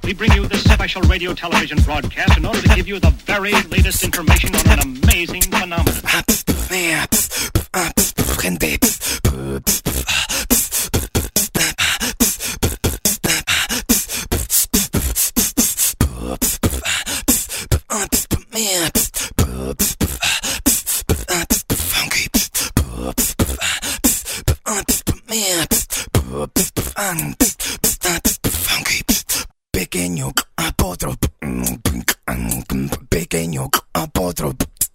We bring you this special radio television broadcast in order to give you the very latest information on an amazing phenomenon. Pequeño potro, pequeño potro.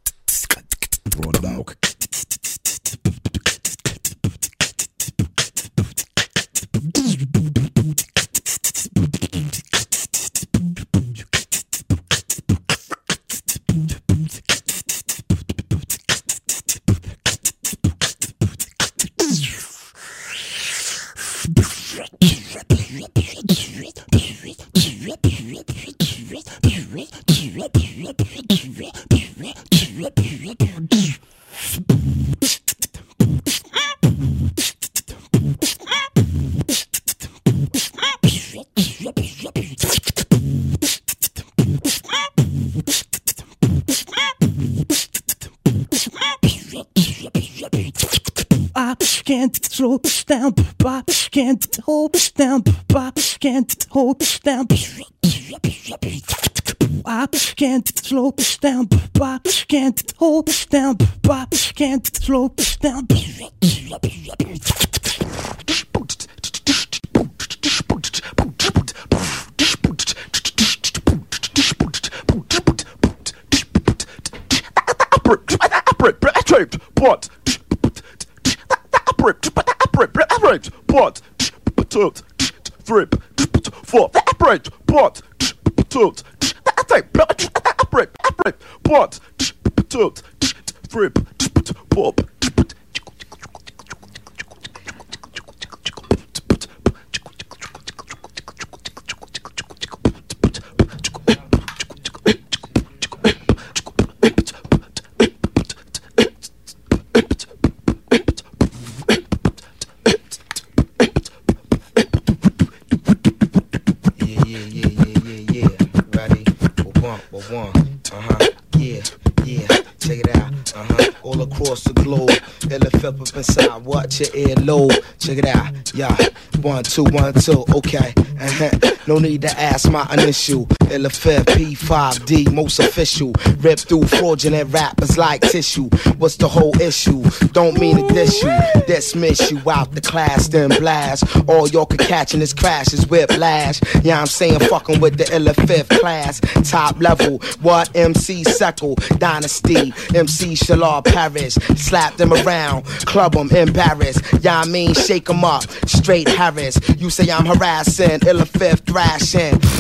I can't slow down, I can't hold down, I can't hold down. I can't slow down, I can't hold down, I can't slow down. Watch your earlobe, check it out, yeah. 1, 2, 1, 2, okay. No need to ask my initial. LFF P5D, most official. Rip through fraudulent rappers like tissue. What's the whole issue? Don't mean to diss you, dismiss you out the class, then blast. All y'all can catch in this crash is whiplash. Yeah, I'm saying fucking with the LFF class, top level. What MC Seckle, Dynasty, MC Shalard Paris. Slap them around, club them, embarrassed. Yeah, I mean shake them up, straight Harris. You say I'm harassing, LFF thrashing.